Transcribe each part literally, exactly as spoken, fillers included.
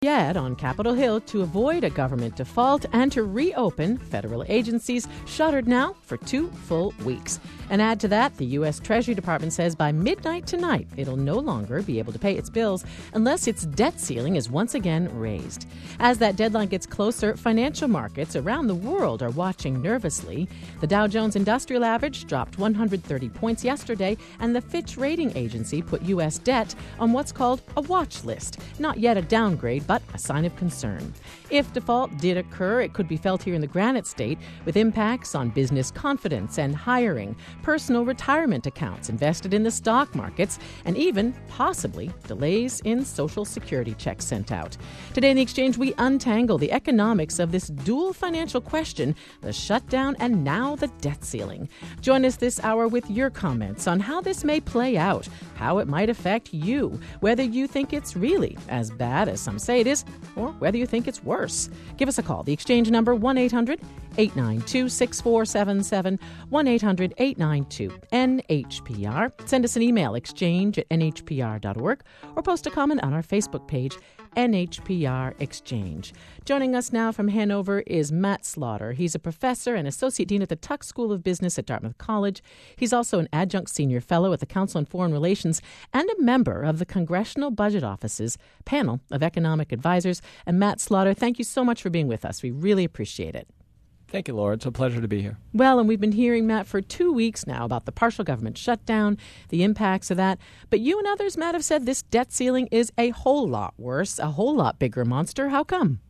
Yet on Capitol Hill to avoid a government default and to reopen federal agencies shuttered now for two full weeks. And add to that, the U S. Treasury Department says by midnight tonight, it'll no longer be able to pay its bills unless its debt ceiling is once again raised. As that deadline gets closer, financial markets around the world are watching nervously. The Dow Jones Industrial Average dropped one hundred thirty points yesterday, and the Fitch Rating Agency put U S debt on what's called a watch list. Not yet a downgrade, but a sign of concern. If default did occur, it could be felt here in the Granite State with impacts on business confidence and hiring, personal retirement accounts invested in the stock markets, and even, possibly, delays in Social Security checks sent out. Today in the Exchange, we untangle the economics of this dual financial question, the shutdown and now the debt ceiling. Join us this hour with your comments on how this may play out, how it might affect you, whether you think it's really as bad as some say it is, or whether you think it's worse. Give us a call. The Exchange number, one eight hundred eight nine two six four seven seven, one eight hundred eight nine two N H P R. Send us an email, exchange at N H P R dot org, or post a comment on our Facebook page, N H P R Exchange. Joining us now from Hanover is Matt Slaughter. He's a professor and associate dean at the Tuck School of Business at Dartmouth College. He's also an adjunct senior fellow at the Council on Foreign Relations and a member of the Congressional Budget Office's panel of economic advisors. And Matt Slaughter, thank you so much for being with us. We really appreciate it. Thank you, Laura. It's a pleasure to be here. Well, and we've been hearing, Matt, for two weeks now about the partial government shutdown, the impacts of that. But you and others, Matt, have said this debt ceiling is a whole lot worse, a whole lot bigger monster. How come?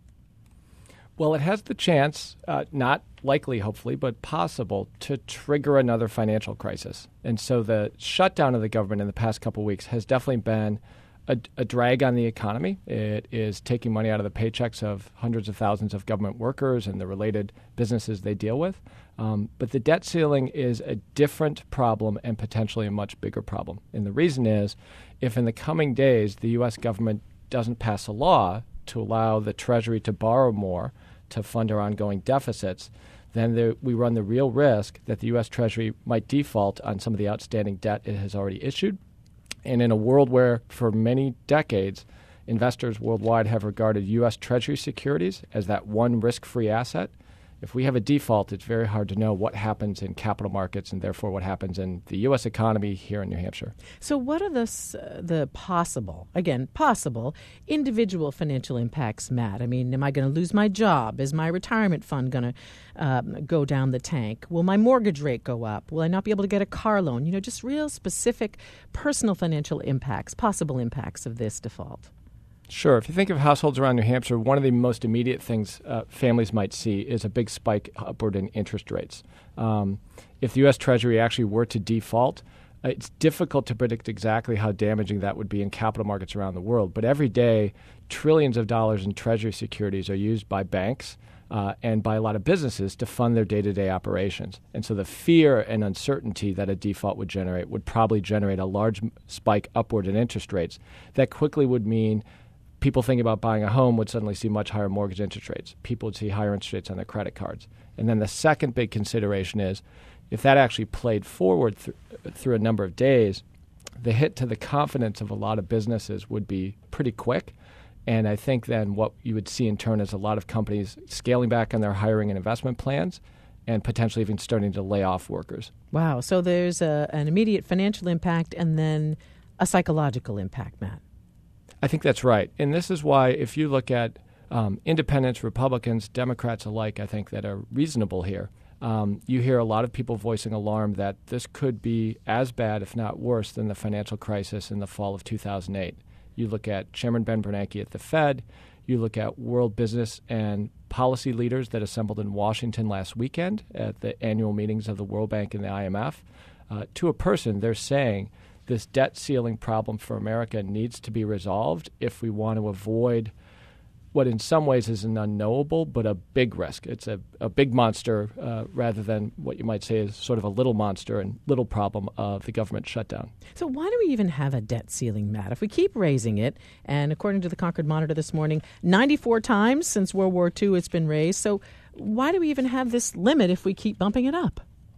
Well, it has the chance, uh, not likely, hopefully, but possible, to trigger another financial crisis. And so the shutdown of the government in the past couple of weeks has definitely been A, a drag on the economy. It is taking money out of the paychecks of hundreds of thousands of government workers and the related businesses they deal with. Um, but the debt ceiling is a different problem and potentially a much bigger problem. And the reason is, if in the coming days the U S government doesn't pass a law to allow the Treasury to borrow more to fund our ongoing deficits, then there, we run the real risk that the U S Treasury might default on some of the outstanding debt it has already issued. And in a world where, for many decades, investors worldwide have regarded U S. Treasury securities as that one risk-free asset, if we have a default, it's very hard to know what happens in capital markets and therefore what happens in the U S economy here in New Hampshire. So what are the, uh, the possible, again, possible individual financial impacts, Matt? I mean, am I going to lose my job? Is my retirement fund going to um, go down the tank? Will my mortgage rate go up? Will I not be able to get a car loan? You know, just real specific personal financial impacts, possible impacts of this default. Sure. If you think of households around New Hampshire, one of the most immediate things uh, families might see is a big spike upward in interest rates. Um, if the U S. Treasury actually were to default, uh, it's difficult to predict exactly how damaging that would be in capital markets around the world. But every day, trillions of dollars in Treasury securities are used by banks uh, and by a lot of businesses to fund their day-to-day operations. And so the fear and uncertainty that a default would generate would probably generate a large spike upward in interest rates. That quickly would mean people thinking about buying a home would suddenly see much higher mortgage interest rates. People would see higher interest rates on their credit cards. And then the second big consideration is, if that actually played forward th- through a number of days, the hit to the confidence of a lot of businesses would be pretty quick. And I think then what you would see in turn is a lot of companies scaling back on their hiring and investment plans and potentially even starting to lay off workers. Wow. So there's a, an immediate financial impact and then a psychological impact, Matt. I think that's right. And this is why if you look at um, independents, Republicans, Democrats alike, I think that are reasonable here. Um, you hear a lot of people voicing alarm that this could be as bad, if not worse, than the financial crisis in the fall of two thousand eight. You look at Chairman Ben Bernanke at the Fed. You look at world business and policy leaders that assembled in Washington last weekend at the annual meetings of the World Bank and the I M F. Uh, to a person, they're saying this debt ceiling problem for America needs to be resolved if we want to avoid what in some ways is an unknowable but a big risk. It's a, a big monster uh, rather than what you might say is sort of a little monster and little problem of the government shutdown. So why do we even have a debt ceiling, Matt? If we keep raising it, and according to the Concord Monitor this morning, ninety-four times since World War Two it's been raised, so why do we even have this limit if we keep bumping it up?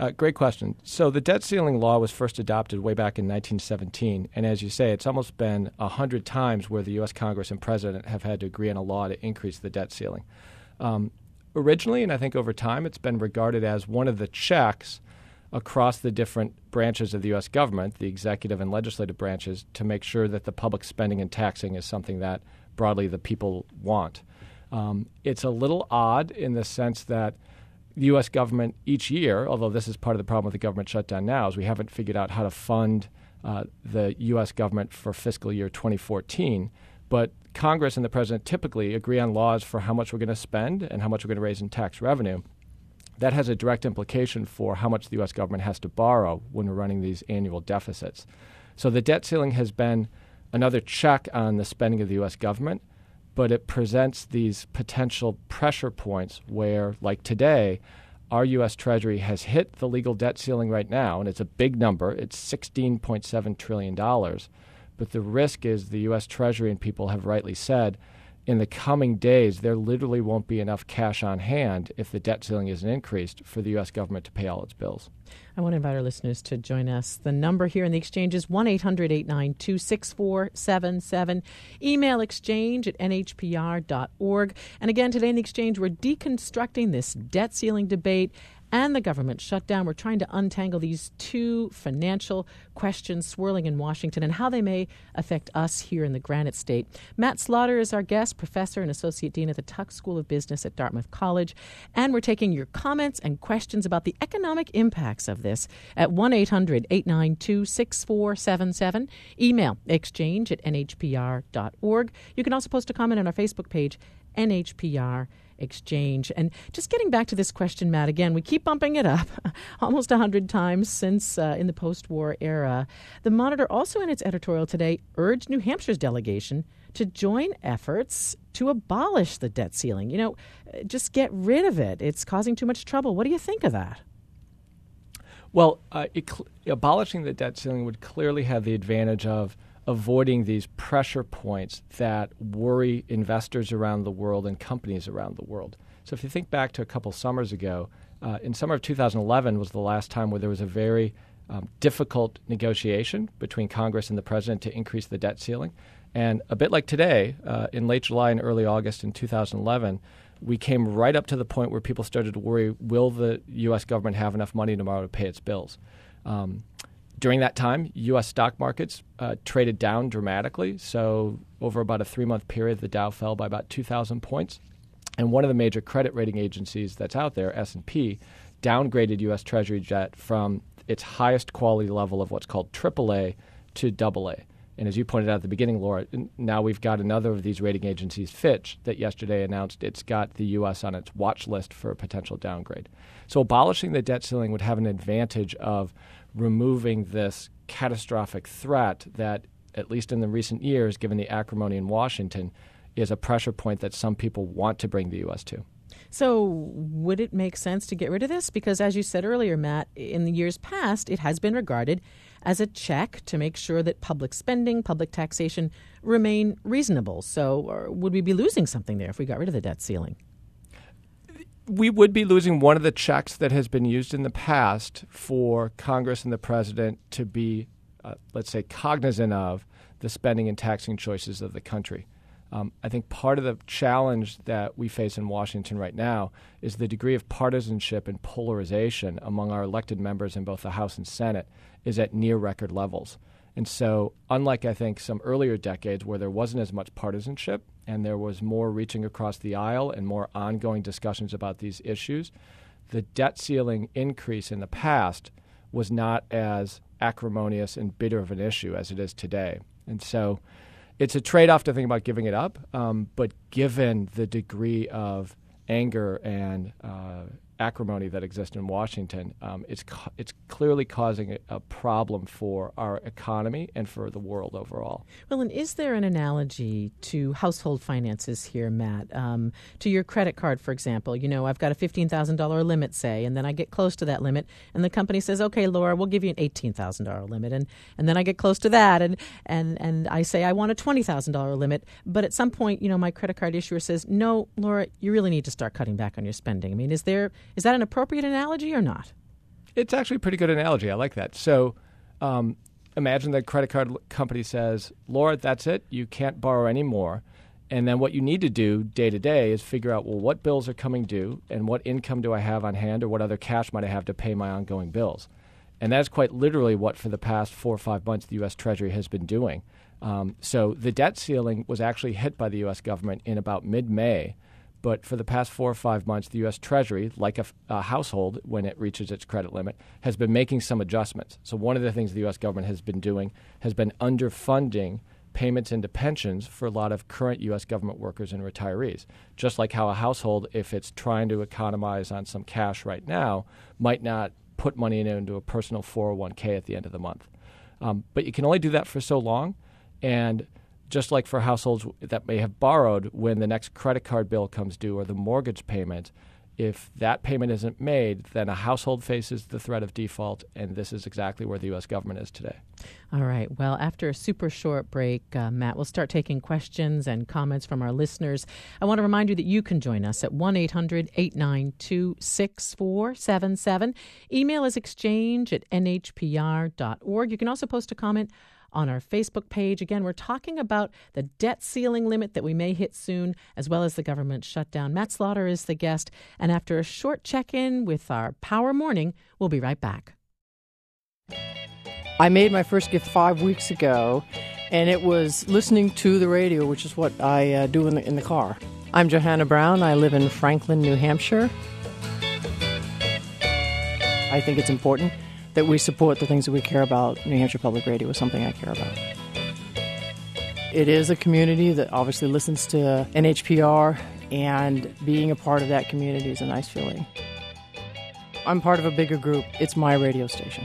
Uh, great question. So the debt ceiling law was first adopted way back in nineteen seventeen. And as you say, it's almost been one hundred times where the U S Congress and President have had to agree on a law to increase the debt ceiling. Um, originally, and I think over time, it's been regarded as one of the checks across the different branches of the U S government, the executive and legislative branches, to make sure that the public spending and taxing is something that broadly the people want. Um, it's a little odd in the sense that the U S government each year, although this is part of the problem with the government shutdown now, is we haven't figured out how to fund uh, the U S government for fiscal year twenty fourteen. But Congress and the president typically agree on laws for how much we're going to spend and how much we're going to raise in tax revenue. That has a direct implication for how much the U S government has to borrow when we're running these annual deficits. So the debt ceiling has been another check on the spending of the U S government, but it presents these potential pressure points where, like today, our U S Treasury has hit the legal debt ceiling right now, and it's a big number. It's sixteen point seven trillion dollars. But the risk is the U S Treasury, and people have rightly said, in the coming days, there literally won't be enough cash on hand if the debt ceiling isn't increased for the U S government to pay all its bills. I want to invite our listeners to join us. The number here in the exchange is one eight hundred eight nine two six four seven seven. Email exchange at n h p r dot org. And again, today in the exchange, we're deconstructing this debt ceiling debate and the government shutdown. We're trying to untangle these two financial questions swirling in Washington and how they may affect us here in the Granite State. Matt Slaughter is our guest, professor and associate dean at the Tuck School of Business at Dartmouth College. And we're taking your comments and questions about the economic impacts of this at one eight hundred eight nine two six four seven seven. Email exchange at n h p r dot org. You can also post a comment on our Facebook page, N H P R Exchange. And just getting back to this question, Matt, again, we keep bumping it up almost one hundred times since uh, in the post-war era. The Monitor also in its editorial today urged New Hampshire's delegation to join efforts to abolish the debt ceiling. You know, just get rid of it. It's causing too much trouble. What do you think of that? Well, uh, it cl- abolishing the debt ceiling would clearly have the advantage of avoiding these pressure points that worry investors around the world and companies around the world. So if you think back to a couple summers ago, uh, in summer of two thousand eleven was the last time where there was a very um, difficult negotiation between Congress and the president to increase the debt ceiling. And a bit like today, uh, in late July and early August in two thousand eleven, we came right up to the point where people started to worry, will the U S government have enough money tomorrow to pay its bills? Um, During that time, U S stock markets uh, traded down dramatically. So over about a three-month period, the Dow fell by about two thousand points. And one of the major credit rating agencies that's out there, S and P, downgraded U S Treasury debt from its highest quality level of what's called triple A to double A. And as you pointed out at the beginning, Laura, now we've got another of these rating agencies, Fitch, that yesterday announced it's got the U S on its watch list for a potential downgrade. So abolishing the debt ceiling would have an advantage of removing this catastrophic threat that, at least in the recent years, given the acrimony in Washington, is a pressure point that some people want to bring the U S to. So would it make sense to get rid of this? Because as you said earlier, Matt, in the years past, it has been regarded as a check to make sure that public spending, public taxation remain reasonable. So would we be losing something there if we got rid of the debt ceiling? We would be losing one of the checks that has been used in the past for Congress and the president to be, uh, let's say, cognizant of the spending and taxing choices of the country. Um, I think part of the challenge that we face in Washington right now is the degree of partisanship and polarization among our elected members in both the House and Senate is at near record levels. And so, unlike, I think, some earlier decades where there wasn't as much partisanship and there was more reaching across the aisle and more ongoing discussions about these issues, the debt ceiling increase in the past was not as acrimonious and bitter of an issue as it is today. And so it's a trade-off to think about giving it up, um, but given the degree of anger and uh, acrimony that exists in Washington, um, it's co- it's clearly causing a, a problem for our economy and for the world overall. Well, and is there an analogy to household finances here, Matt? Um, to your credit card, for example, you know, I've got a fifteen thousand dollars limit, say, and then I get close to that limit, and the company says, okay, Laura, we'll give you an eighteen thousand dollars limit, and, and then I get close to that, and, and, and I say I want a twenty thousand dollars limit, but at some point, you know, my credit card issuer says, no, Laura, you really need to start cutting back on your spending. I mean, is there is that an appropriate analogy or not? It's actually a pretty good analogy. I like that. So um, imagine the credit card company says, Laura, that's it. You can't borrow anymore. And then what you need to do day to day is figure out, well, what bills are coming due and what income do I have on hand or what other cash might I have to pay my ongoing bills. And that's quite literally what for the past four or five months the U S. Treasury has been doing. Um, so the debt ceiling was actually hit by the U S government in about mid-May. But for the past four or five months, the U S. Treasury, like a, a household when it reaches its credit limit, has been making some adjustments. So one of the things the U S government has been doing has been underfunding payments into pensions for a lot of current U S government workers and retirees. Just like how a household, if it's trying to economize on some cash right now, might not put money into a personal four oh one k at the end of the month. Um, but you can only do that for so long. And just like for households that may have borrowed, when the next credit card bill comes due or the mortgage payment, if that payment isn't made, then a household faces the threat of default, and this is exactly where the U S government is today. All right. Well, after a super short break, uh, Matt, we'll start taking questions and comments from our listeners. I want to remind you that you can join us at one eight hundred eight nine two six four seven seven. Email is exchange at n h p r dot org. You can also post a comment on our Facebook page. Again, we're talking about the debt ceiling limit that we may hit soon, as well as the government shutdown. Matt Slaughter is the guest. And after a short check-in with our Power Morning, we'll be right back. I made my first gift five weeks ago, and it was listening to the radio, which is what I uh, do in the, in the car. I'm Johanna Brown. I live in Franklin, New Hampshire. I think it's important that we support the things that we care about. New Hampshire Public Radio is something I care about. It is a community that obviously listens to N H P R, and being a part of that community is a nice feeling. I'm part of a bigger group. It's my radio station.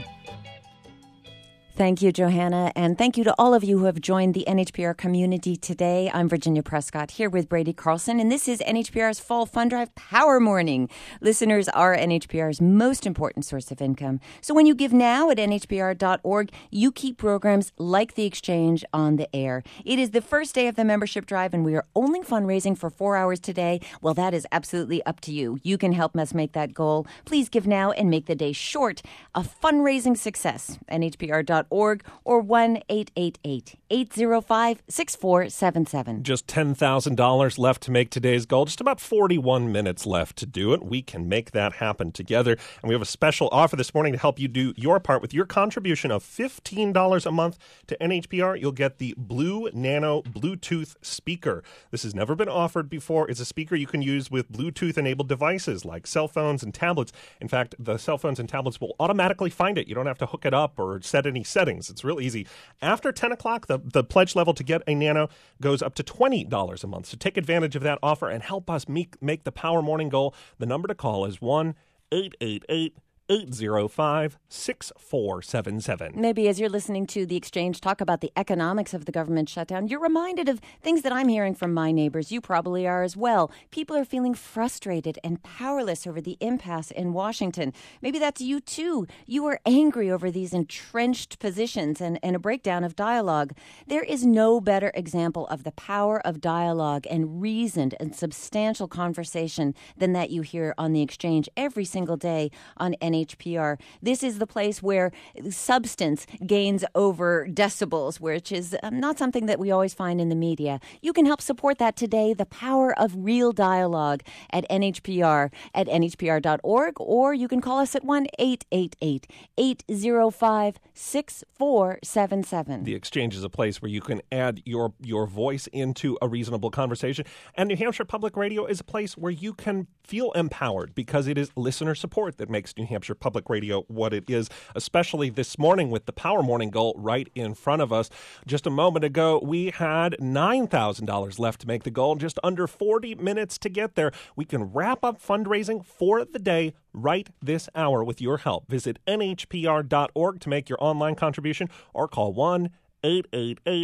Thank you, Johanna, and thank you to all of you who have joined the N H P R community today. I'm Virginia Prescott here with Brady Carlson, and this is N H P R's Fall Fund Drive Power Morning. Listeners are N H P R's most important source of income. So when you give now at N H P R dot org, you keep programs like The Exchange on the air. It is the first day of the membership drive, and we are only fundraising for four hours today. Well, that is absolutely up to you. You can help us make that goal. Please give now and make the day short a fundraising success. N H P R dot org or one eight eight eight eight zero five six four seven seven. Just ten thousand dollars left to make today's goal. Just about forty-one minutes left to do it. We can make that happen together. And we have a special offer this morning to help you do your part. With your contribution of fifteen dollars a month to N H P R, you'll get the Blue Nano Bluetooth speaker. This has never been offered before. It's a speaker you can use with Bluetooth-enabled devices like cell phones and tablets. In fact, the cell phones and tablets will automatically find it. You don't have to hook it up or set any settings. It's real easy. After ten o'clock, the, the pledge level to get a Nano goes up to twenty dollars a month. So take advantage of that offer and help us make, make the Power Morning goal. The number to call is one eight eight eight eight zero five six four seven seven. Maybe as you're listening to The Exchange talk about the economics of the government shutdown, you're reminded of things that I'm hearing from my neighbors. You probably are as well. People are feeling frustrated and powerless over the impasse in Washington. Maybe that's you too. You are angry over these entrenched positions and, and a breakdown of dialogue. There is no better example of the power of dialogue and reasoned and substantial conversation than that you hear on The Exchange every single day on N H P R. This is the place where substance gains over decibels, which is not something that we always find in the media. You can help support that today, the power of real dialogue at N H P R at N H P R dot org, or you can call us at one eight eight eight eight zero five six four seven seven. The Exchange is a place where you can add your, your voice into a reasonable conversation. And New Hampshire Public Radio is a place where you can feel empowered because it is listener support that makes New Hampshire Public Radio what it is, especially this morning with the Power Morning goal right in front of us. Just a moment ago, we had nine thousand dollars left to make the goal, just under forty minutes to get there. We can wrap up fundraising for the day right this hour with your help. Visit N H P R dot org to make your online contribution or call one eight eight eight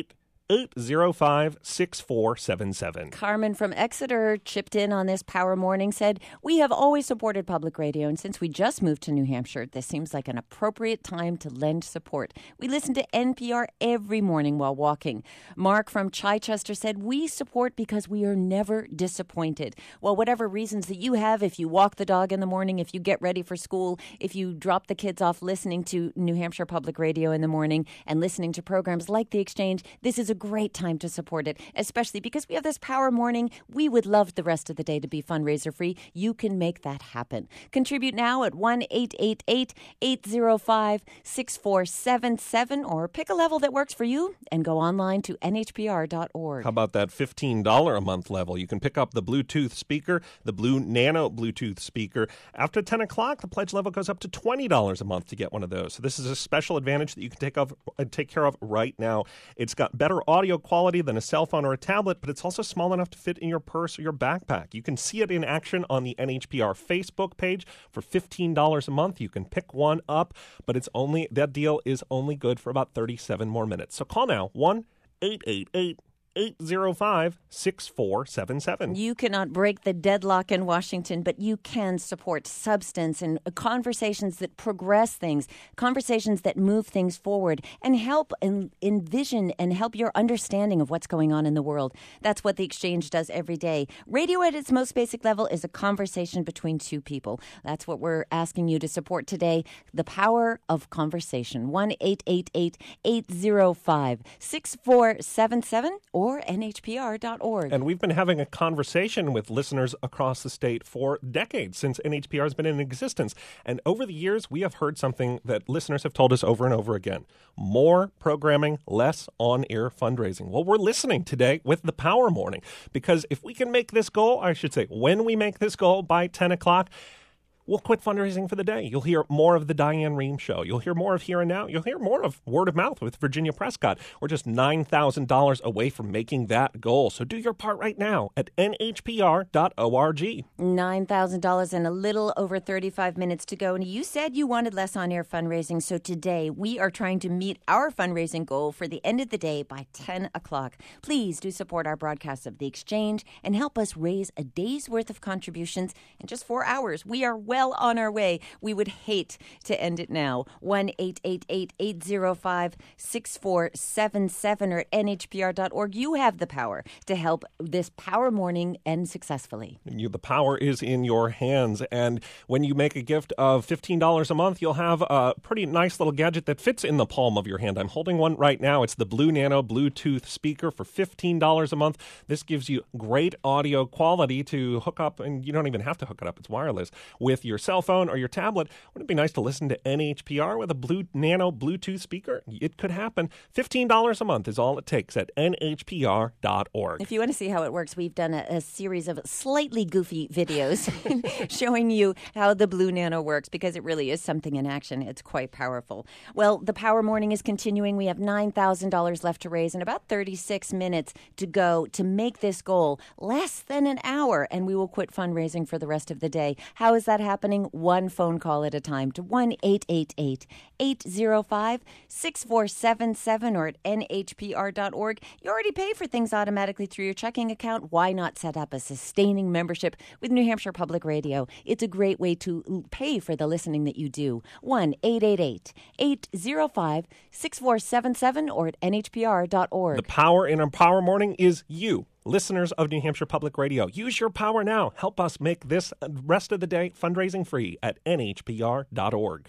eight zero five, six four seven seven. Carmen from Exeter chipped in on this Power Morning, said, we have always supported public radio, and since we just moved to New Hampshire, this seems like an appropriate time to lend support. We listen to N P R every morning while walking. Mark from Chichester said, we support because we are never disappointed. Well, whatever reasons that you have, if you walk the dog in the morning, if you get ready for school, if you drop the kids off listening to New Hampshire Public Radio in the morning and listening to programs like The Exchange, this is a great time to support it, especially because we have this Power Morning. We would love the rest of the day to be fundraiser free. You can make that happen. Contribute now at one eight eight eight, eight zero five, six four seven seven or pick a level that works for you and go online to N H P R dot org. How about that fifteen dollars a month level? You can pick up the Bluetooth speaker, the Blue Nano Bluetooth speaker. After ten o'clock, the pledge level goes up to twenty dollars a month to get one of those. So this is a special advantage that you can take, of, uh, take care of right now. It's got better audio quality than a cell phone or a tablet, but it's also small enough to fit in your purse or your backpack. You can see it in action on the N H P R Facebook page for fifteen dollars a month. You can pick one up, but it's only that deal is only good for about thirty-seven more minutes. So call now, one eight eight eight, eight zero five, six four seven seven. You cannot break the deadlock in Washington, but you can support substance and conversations that progress things, conversations that move things forward and help en- envision and help your understanding of what's going on in the world. That's what The Exchange does every day. Radio at its most basic level is a conversation between two people. That's what we're asking you to support today. The power of conversation. one eight eight eight, eight zero five, six four seven seven or or N H P R dot org. And we've been having a conversation with listeners across the state for decades, since N H P R has been in existence. And over the years, we have heard something that listeners have told us over and over again. More programming, less on-air fundraising. Well, we're listening today with the Power Morning, because if we can make this goal, I should say, when we make this goal by ten o'clock, we'll quit fundraising for the day. You'll hear more of the Diane Rehm Show. You'll hear more of Here and Now. You'll hear more of Word of Mouth with Virginia Prescott. We're just nine thousand dollars away from making that goal. So do your part right now at N H P R dot org. nine thousand dollars and a little over thirty-five minutes to go. And you said you wanted less on-air fundraising. So today we are trying to meet our fundraising goal for the end of the day by ten o'clock. Please do support our broadcast of The Exchange and help us raise a day's worth of contributions in just four hours. We are well on our way. We would hate to end it now. one eight eight eight, eight zero five, six four seven seven or at N H P R dot org. You have the power to help this Power Morning end successfully. You, the power is in your hands. And when you make a gift of fifteen dollars a month, you'll have a pretty nice little gadget that fits in the palm of your hand. I'm holding one right now. It's the Blue Nano Bluetooth speaker for fifteen dollars a month. This gives you great audio quality to hook up, and you don't even have to hook it up. It's wireless with your cell phone or your tablet. Wouldn't it be nice to listen to N H P R with a Blue Nano Bluetooth speaker? It could happen. fifteen dollars a month is all it takes at N H P R dot org. If you want to see how it works, we've done a, a series of slightly goofy videos showing you how the Blue Nano works, because it really is something in action. It's quite powerful. Well, the Power Morning is continuing. We have nine thousand dollars left to raise and about thirty-six minutes to go to make this goal. Less than an hour, and we will quit fundraising for the rest of the day. How is that happening? One phone call at a time to one eight eight eight, eight zero five, six four seven seven or at N H P R dot org. You already pay for things automatically through your checking account. Why not set up a sustaining membership with New Hampshire Public Radio? It's a great way to pay for the listening that you do. one eight eight eight, eight zero five, six four seven seven or at N H P R dot org. The power in a Power Morning is you. Listeners of New Hampshire Public Radio, use your power now. Help us make this rest of the day fundraising free at N H P R dot org.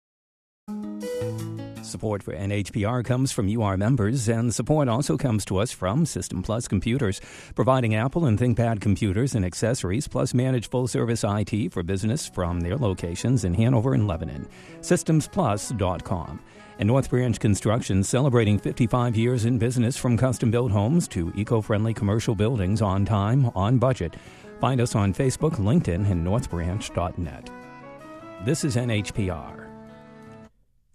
Support for N H P R comes from you, our members, and support also comes to us from System Plus Computers, providing Apple and ThinkPad computers and accessories, plus managed full-service I T for business from their locations in Hanover and Lebanon. systems plus dot com. And North Branch Construction, celebrating fifty-five years in business, from custom-built homes to eco-friendly commercial buildings, on time, on budget. Find us on Facebook, LinkedIn, and north branch dot net. This is N H P R.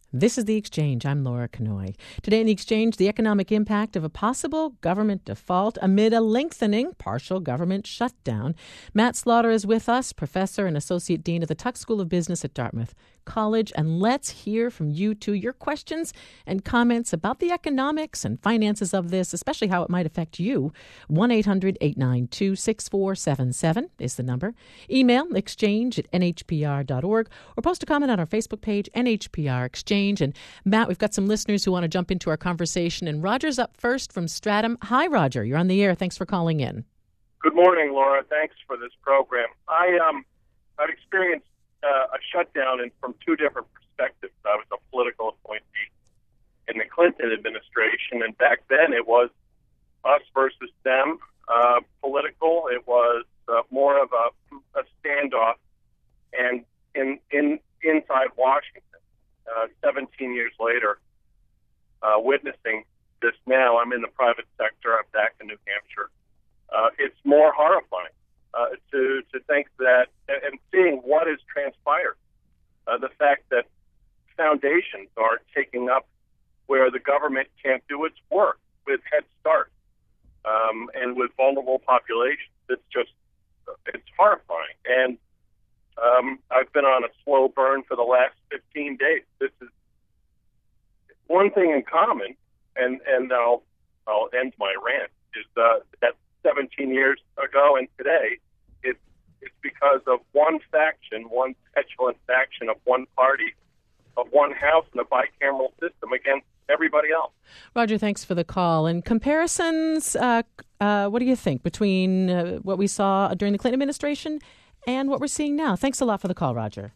This is The Exchange. I'm Laura Kanoy. Today in The Exchange, the economic impact of a possible government default amid a lengthening partial government shutdown. Matt Slaughter is with us, professor and associate dean of the Tuck School of Business at Dartmouth College. And let's hear from you too, your questions and comments about the economics and finances of this, especially how it might affect you. one eight hundred eight nine two six four seven seven is the number. Email exchange at n h p r dot org or post a comment on our Facebook page, N H P R Exchange. And Matt, we've got some listeners who want to jump into our conversation. And Roger's up first from Stratham. Hi, Roger. You're on the air. Thanks for calling in. Good morning, Laura. Thanks for this program. I um, I've experienced uh, a shutdown in, from two different perspectives. I was a political appointee in the Clinton administration, and back then it was us versus them uh, political. It was uh, more of a, a standoff, and in in inside Washington. Uh, seventeen years later, uh, witnessing this now, I'm in the private sector. I'm back in New Hampshire. Uh, it's more horrifying uh, to to think that, and seeing what has transpired, uh, the fact that foundations are taking up where the government can't do its work with Head Start um, and with vulnerable populations. It's just, it's horrifying. And Um, I've been on a slow burn for the last fifteen days. This is one thing in common, and, and I'll I'll end my rant, is uh, that seventeen years ago and today, it's it's because of one faction, one petulant faction of one party, of one house in a bicameral system against everybody else. Roger, thanks for the call. And comparisons, uh, uh, what do you think, between uh, what we saw during the Clinton administration and what we're seeing now? Thanks a lot for the call, Roger.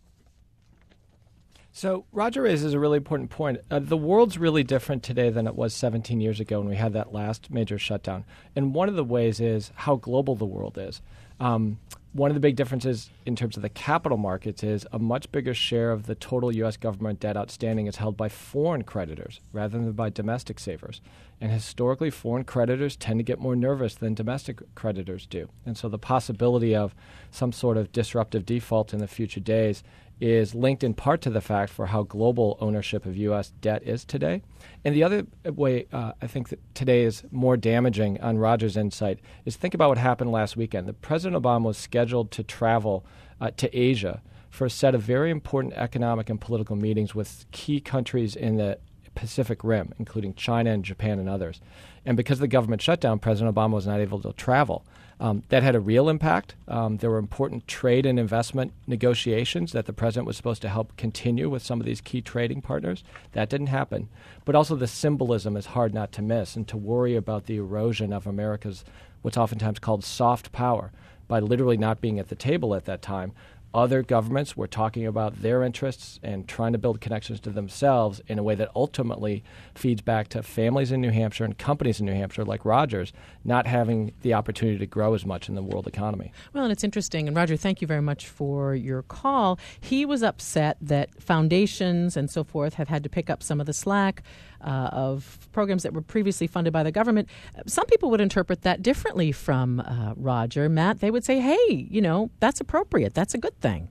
So Roger raises a really important point. Uh, the world's really different today than it was seventeen years ago when we had that last major shutdown. And one of the ways is how global the world is. Um, one of the big differences in terms of the capital markets is a much bigger share of the total U S government debt outstanding is held by foreign creditors rather than by domestic savers. And historically, foreign creditors tend to get more nervous than domestic creditors do. And so the possibility of some sort of disruptive default in the future days is linked in part to the fact for how global ownership of U S debt is today. And the other way uh, I think that today is more damaging on Roger's insight is think about what happened last weekend. The President Obama was scheduled to travel uh, to Asia for a set of very important economic and political meetings with key countries in the Pacific Rim, including China and Japan and others. And because of the government shutdown, President Obama was not able to travel. Um, that had a real impact. Um, there were important trade and investment negotiations that the president was supposed to help continue with some of these key trading partners. That didn't happen. But also the symbolism is hard not to miss, and to worry about the erosion of America's what's oftentimes called soft power by literally not being at the table at that time. Other governments were talking about their interests and trying to build connections to themselves in a way that ultimately feeds back to families in New Hampshire and companies in New Hampshire like Rogers not having the opportunity to grow as much in the world economy. Well, and it's interesting. And Roger, thank you very much for your call. He was upset that foundations and so forth have had to pick up some of the slack uh, of programs that were previously funded by the government. Some people would interpret that differently from uh, Roger. Matt, they would say, hey, you know, that's appropriate. That's a good thing.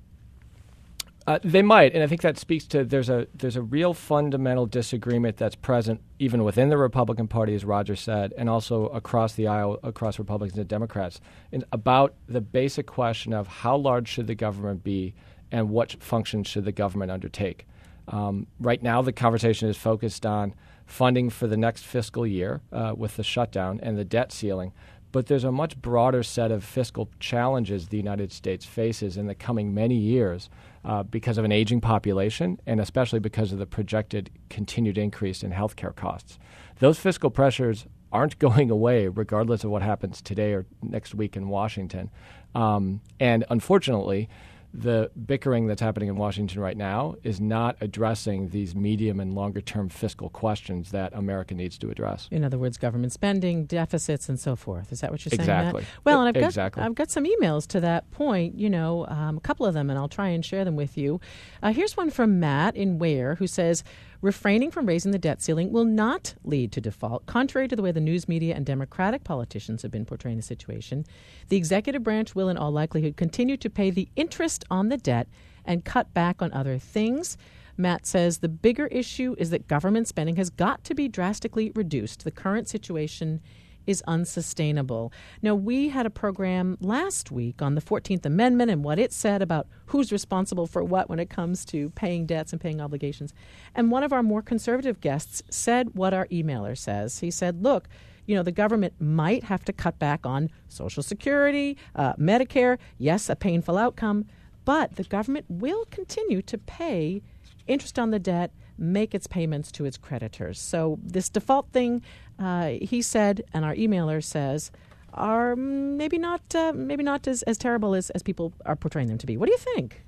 Uh, they might, and I think that speaks to there's a there's a real fundamental disagreement that's present even within the Republican Party, as Roger said, and also across the aisle, across Republicans and Democrats, in, about the basic question of how large should the government be and what functions should the government undertake. Um, right now, the conversation is focused on funding for the next fiscal year uh, with the shutdown and the debt ceiling. But there's a much broader set of fiscal challenges the United States faces in the coming many years uh, because of an aging population and especially because of the projected continued increase in healthcare costs. Those fiscal pressures aren't going away regardless of what happens today or next week in Washington. Um, and unfortunately, the bickering that's happening in Washington right now is not addressing these medium and longer term fiscal questions that America needs to address. In other words, government spending, deficits, and so forth. Is that what you're saying, Exactly. Matt? Well, and I've got, exactly. I've got some emails to that point, you know, um, a couple of them, and I'll try and share them with you. Uh, here's one from Matt in Ware who says, refraining from raising the debt ceiling will not lead to default, contrary to the way the news media and Democratic politicians have been portraying the situation. The executive branch will, in all likelihood, continue to pay the interest on the debt and cut back on other things. Matt says the bigger issue is that government spending has got to be drastically reduced. The current situation is unsustainable. Now, we had a program last week on the fourteenth Amendment and what it said about who's responsible for what when it comes to paying debts and paying obligations. And one of our more conservative guests said what our emailer says. He said, look, you know, the government might have to cut back on Social Security, uh, Medicare. Yes, a painful outcome, but the government will continue to pay interest on the debt, make its payments to its creditors. So this default thing, uh, he said, and our emailer says, are maybe not uh, maybe not as, as terrible as, as people are portraying them to be. What do you think?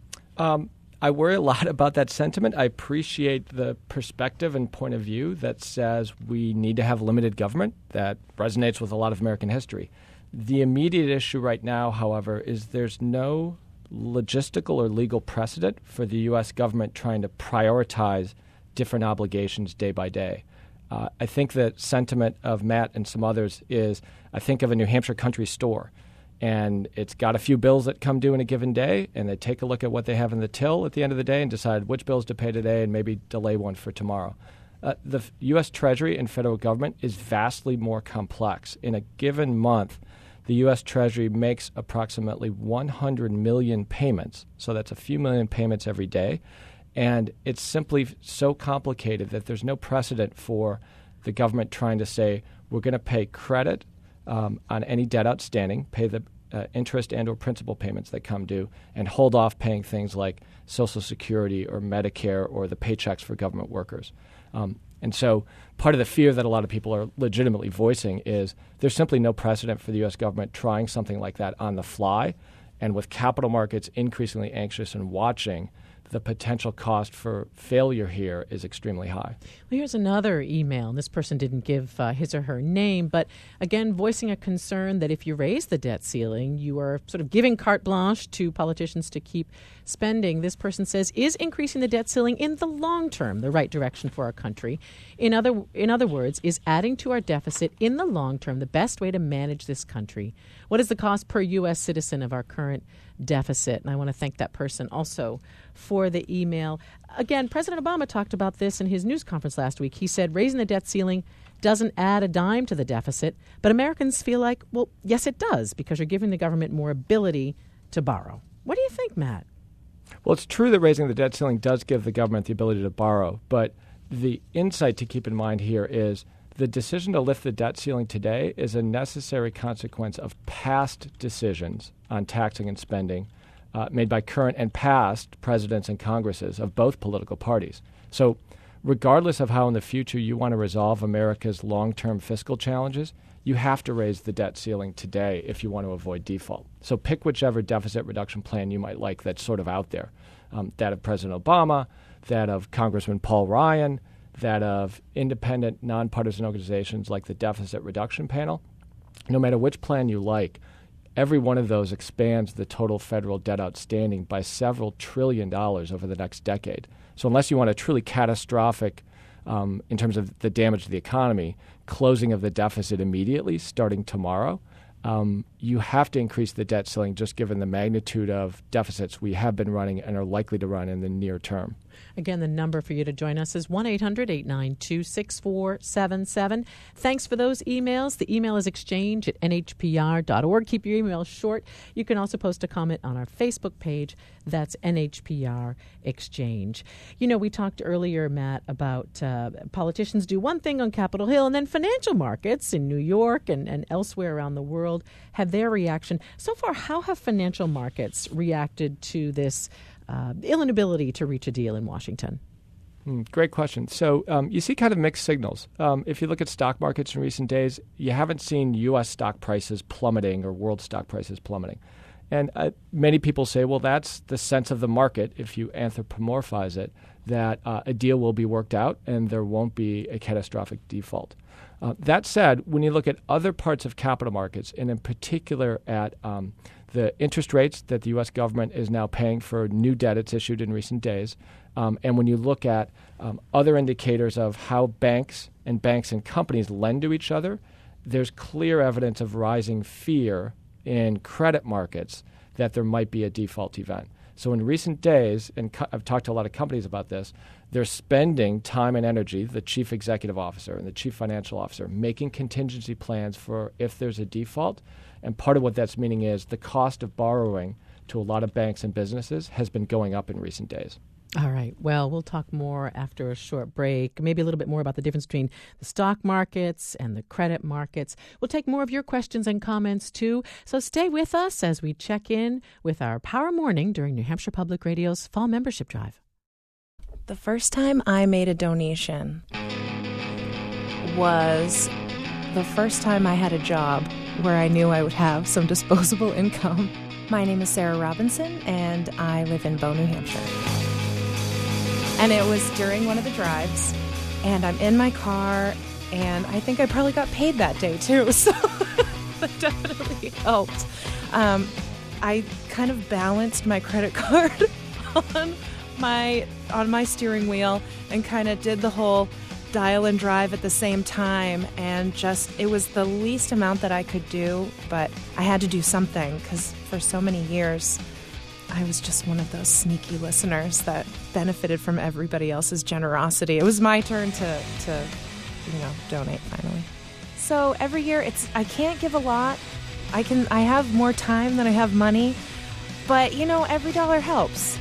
Um, I worry a lot about that sentiment. I appreciate the perspective and point of view that says we need to have limited government. That resonates with a lot of American history. The immediate issue right now, however, is there's no logistical or legal precedent for the U S government trying to prioritize different obligations day by day. Uh, I think the sentiment of Matt and some others is, I think of a New Hampshire country store, and it's got a few bills that come due in a given day, and they take a look at what they have in the till at the end of the day and decide which bills to pay today and maybe delay one for tomorrow. Uh, the U S Treasury and federal government is vastly more complex. In a given month, the U S Treasury makes approximately one hundred million payments, so that's a few million payments every day, and it's simply so complicated that there's no precedent for the government trying to say we're going to pay credit um, on any debt outstanding, pay the uh, interest and or principal payments that come due, and hold off paying things like Social Security or Medicare or the paychecks for government workers. Um, And so part of the fear that a lot of people are legitimately voicing is there's simply no precedent for the U S government trying something like that on the fly. And with capital markets increasingly anxious and watching, the potential cost for failure here is extremely high. Well, here's another email. And this person didn't give uh, his or her name, but again, voicing a concern that if you raise the debt ceiling, you are sort of giving carte blanche to politicians to keep spending. This person says, is increasing the debt ceiling in the long term the right direction for our country? In other, in other words, is adding to our deficit in the long term the best way to manage this country? What is the cost per U S citizen of our current deficit? And I want to thank that person also for the email. Again, President Obama talked about this in his news conference last week. He said raising the debt ceiling doesn't add a dime to the deficit, but Americans feel like, well, yes, it does, because you're giving the government more ability to borrow. What do you think, Matt? Well, it's true that raising the debt ceiling does give the government the ability to borrow, but the insight to keep in mind here is the decision to lift the debt ceiling today is a necessary consequence of past decisions on taxing and spending uh, made by current and past presidents and Congresses of both political parties. So regardless of how in the future you want to resolve America's long-term fiscal challenges, you have to raise the debt ceiling today if you want to avoid default. So pick whichever deficit reduction plan you might like that's sort of out there, um, that of President Obama, that of Congressman Paul Ryan, that of independent, nonpartisan organizations like the Deficit Reduction Panel. No matter which plan you like, every one of those expands the total federal debt outstanding by several trillion dollars over the next decade. So unless you want a truly catastrophic, um, in terms of the damage to the economy, closing of the deficit immediately starting tomorrow, um, you have to increase the debt ceiling just given the magnitude of deficits we have been running and are likely to run in the near term. Again, the number for you to join us is one eight hundred eight nine two six four seven seven. Thanks for those emails. The email is exchange at n h p r dot org. Keep your emails short. You can also post a comment on our Facebook page. That's N H P R Exchange. You know, we talked earlier, Matt, about uh, politicians do one thing on Capitol Hill, and then financial markets in New York and, and elsewhere around the world have their reaction. So far, how have financial markets reacted to this Uh, inability to reach a deal in Washington? Mm, great question. So um, you see kind of mixed signals. Um, if you look at stock markets in recent days, you haven't seen U S stock prices plummeting or world stock prices plummeting. And uh, many people say, well, that's the sense of the market, if you anthropomorphize it, that uh, a deal will be worked out and there won't be a catastrophic default. Uh, that said, when you look at other parts of capital markets, and in particular at um, the interest rates that the U S government is now paying for new debt it's issued in recent days, um, and when you look at um, other indicators of how banks and banks and companies lend to each other, there's clear evidence of rising fear in credit markets that there might be a default event. So in recent days, and co- I've talked to a lot of companies about this, they're spending time and energy, the chief executive officer and the chief financial officer, making contingency plans for if there's a default. And part of what that's meaning is the cost of borrowing to a lot of banks and businesses has been going up in recent days. All right. Well, we'll talk more after a short break, maybe a little bit more about the difference between the stock markets and the credit markets. We'll take more of your questions and comments, too. So stay with us as we check in with our Power Morning during New Hampshire Public Radio's Fall Membership Drive. The first time I made a donation was the first time I had a job where I knew I would have some disposable income. My name is Sarah Robinson, and I live in Bow, New Hampshire. And it was during one of the drives, and I'm in my car, and I think I probably got paid that day, too, so that definitely helped. Um, I kind of balanced my credit card on my on my steering wheel and kind of did the whole dial and drive at the same time, and just it was the least amount that I could do, but I had to do something because for so many years I was just one of those sneaky listeners that benefited from everybody else's generosity. It was my turn to to you know donate finally. So every year it's I can't give a lot. I can I have more time than I have money, but you know every dollar helps.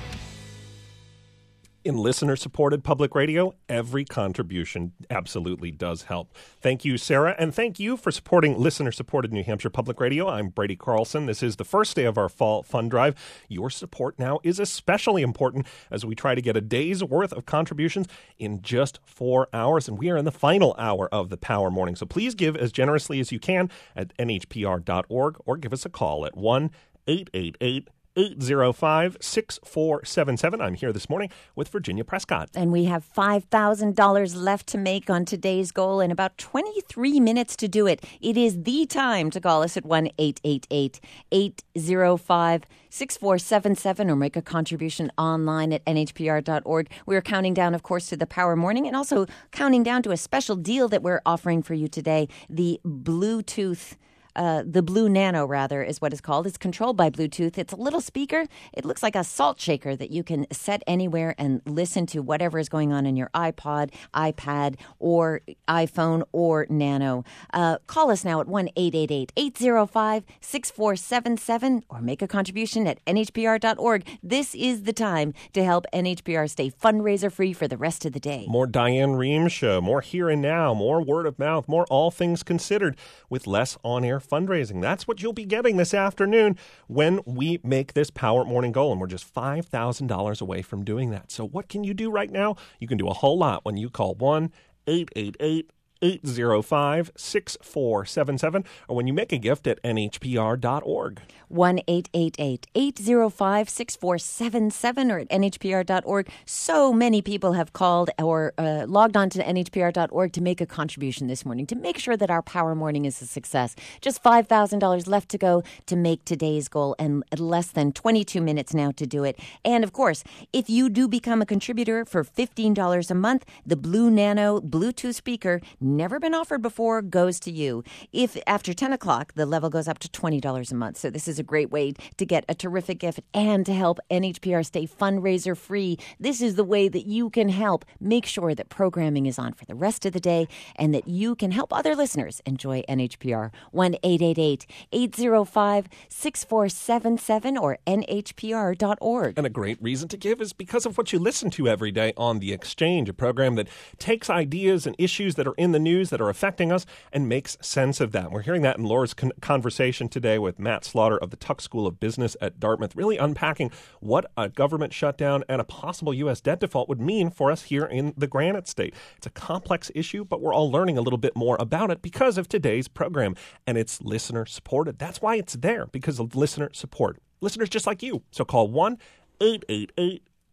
In listener-supported public radio, every contribution absolutely does help. Thank you, Sarah, and thank you for supporting listener-supported New Hampshire Public Radio. I'm Brady Carlson. This is the first day of our Fall Fund Drive. Your support now is especially important as we try to get a day's worth of contributions in just four hours, and we are in the final hour of the Power Morning. So please give as generously as you can at N H P R dot org or give us a call at one eight eight eight eight zero five six four seven seven. I'm here this morning with Virginia Prescott. And we have five thousand dollars left to make on today's goal and about twenty-three minutes to do it. It is the time to call us at one eight eight eight eight zero five six four seven seven or make a contribution online at N H P R dot org. We're counting down, of course, to the Power Morning and also counting down to a special deal that we're offering for you today, the Bluetooth Uh, the Blue Nano, rather, is what it's called. It's controlled by Bluetooth. It's a little speaker. It looks like a salt shaker that you can set anywhere and listen to whatever is going on in your iPod, iPad, or iPhone, or Nano. Uh, call us now at one eight eight eight eight zero five six four seven seven or make a contribution at N H P R dot org. This is the time to help N H P R stay fundraiser-free for the rest of the day. More Diane Rehm Show, more Here and Now, more Word of Mouth, more All Things Considered with less on-air fundraising. That's what you'll be getting this afternoon when we make this Power Morning goal, and we're just five thousand dollars away from doing that. So what can you do right now? You can do a whole lot when you call one eight eight eight eight zero five six four seven seven or when you make a gift at N H P R dot org. one eight eight eight eight zero five six four seven seven or at N H P R dot org. So many people have called or uh, logged on to N H P R dot org to make a contribution this morning to make sure that our Power Morning is a success. Just five thousand dollars left to go to make today's goal and less than twenty-two minutes now to do it. And of course, if you do become a contributor for fifteen dollars a month, the Blue Nano Bluetooth speaker, never been offered before, goes to you. If after ten o'clock, the level goes up to twenty dollars a month. So this is a great way to get a terrific gift and to help N H P R stay fundraiser free. This is the way that you can help make sure that programming is on for the rest of the day and that you can help other listeners enjoy N H P R. one eight eight eight eight zero five six four seven seven or N H P R dot org. And a great reason to give is because of what you listen to every day on The Exchange, a program that takes ideas and issues that are in the news that are affecting us and makes sense of that. We're hearing that in Laura's con- conversation today with Matt Slaughter of the Tuck School of Business at Dartmouth, really unpacking what a government shutdown and a possible U S debt default would mean for us here in the Granite State. It's a complex issue, but we're all learning a little bit more about it because of today's program, and it's listener supported. That's why it's there, because of listener support. Listeners just like you. So call one eight eight eight